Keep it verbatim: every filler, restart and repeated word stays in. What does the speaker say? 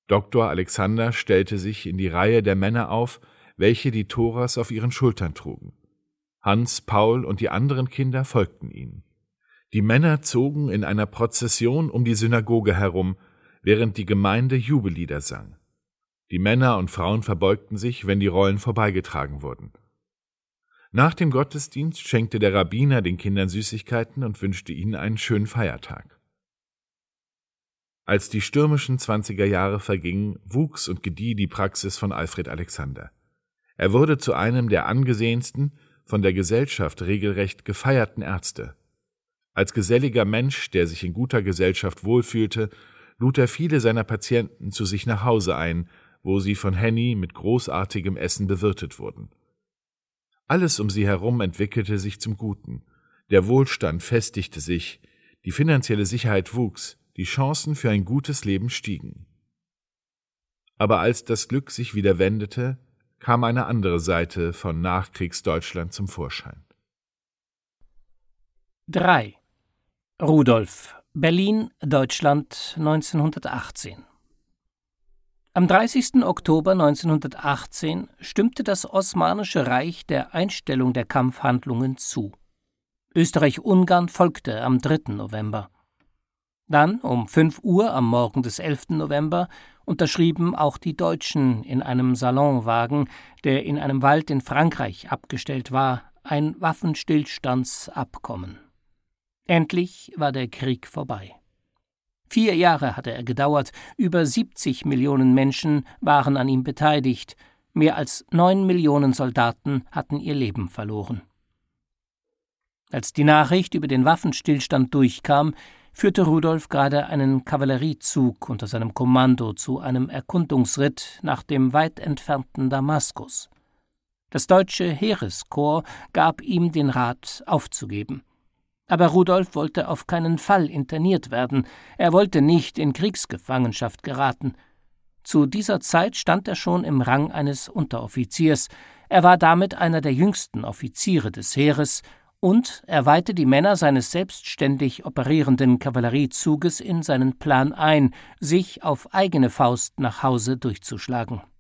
Doktor Alexander stellte sich in die Reihe der Männer auf, welche die Toras auf ihren Schultern trugen. Hans, Paul und die anderen Kinder folgten ihnen. Die Männer zogen in einer Prozession um die Synagoge herum, während die Gemeinde Jubellieder sang. Die Männer und Frauen verbeugten sich, wenn die Rollen vorbeigetragen wurden. Nach dem Gottesdienst schenkte der Rabbiner den Kindern Süßigkeiten und wünschte ihnen einen schönen Feiertag. Als die stürmischen zwanziger Jahre vergingen, wuchs und gedieh die Praxis von Alfred Alexander. Er wurde zu einem der angesehensten, von der Gesellschaft regelrecht gefeierten Ärzte. Als geselliger Mensch, der sich in guter Gesellschaft wohlfühlte, lud er viele seiner Patienten zu sich nach Hause ein, wo sie von Henny mit großartigem Essen bewirtet wurden. Alles um sie herum entwickelte sich zum Guten. Der Wohlstand festigte sich, die finanzielle Sicherheit wuchs, die Chancen für ein gutes Leben stiegen. Aber als das Glück sich wieder wendete, kam eine andere Seite von Nachkriegsdeutschland zum Vorschein. drei. Rudolf, Berlin, Deutschland, neunzehnhundertachtzehn. Am dreißigsten Oktober neunzehnhundertachtzehn stimmte das Osmanische Reich der Einstellung der Kampfhandlungen zu. Österreich-Ungarn folgte am dritten November. Dann, um fünf Uhr am Morgen des elften November, unterschrieben auch die Deutschen in einem Salonwagen, der in einem Wald in Frankreich abgestellt war, ein Waffenstillstandsabkommen. Endlich war der Krieg vorbei. Vier Jahre hatte er gedauert, über siebzig Millionen Menschen waren an ihm beteiligt, mehr als neun Millionen Soldaten hatten ihr Leben verloren. Als die Nachricht über den Waffenstillstand durchkam, führte Rudolf gerade einen Kavalleriezug unter seinem Kommando zu einem Erkundungsritt nach dem weit entfernten Damaskus. Das deutsche Heereskorps gab ihm den Rat, aufzugeben. Aber Rudolf wollte auf keinen Fall interniert werden, er wollte nicht in Kriegsgefangenschaft geraten. Zu dieser Zeit stand er schon im Rang eines Unteroffiziers, er war damit einer der jüngsten Offiziere des Heeres, und er weihte die Männer seines selbstständig operierenden Kavalleriezuges in seinen Plan ein, sich auf eigene Faust nach Hause durchzuschlagen.